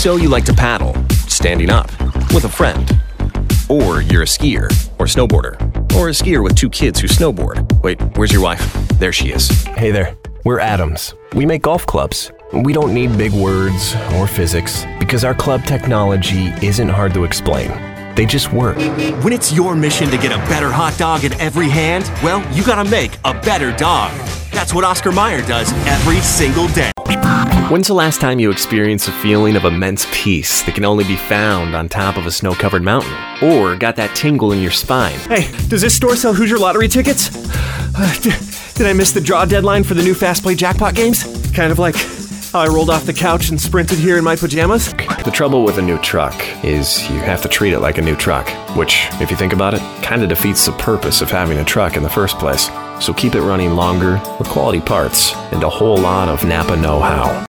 So you like to paddle, standing up, with a friend. Or you're a skier, or snowboarder, or a skier with 2 kids who snowboard. Wait, where's your wife? There she is. Hey there, we're Adams. We make golf clubs. We don't need big words or physics because our club technology isn't hard to explain. They just work. When it's your mission to get a better hot dog in every hand, well, you gotta make a better dog. That's what Oscar Mayer does every single day. When's the last time you experienced a feeling of immense peace that can only be found on top of a snow-covered mountain? Or got that tingle in your spine? Hey, does this store sell Hoosier Lottery tickets? Did I miss the draw deadline for the new Fast Play Jackpot games? Kind of like how I rolled off the couch and sprinted here in my pajamas? The trouble with a new truck is you have to treat it like a new truck, which, if you think about it, kind of defeats the purpose of having a truck in the first place. So keep it running longer with quality parts and a whole lot of Napa know-how.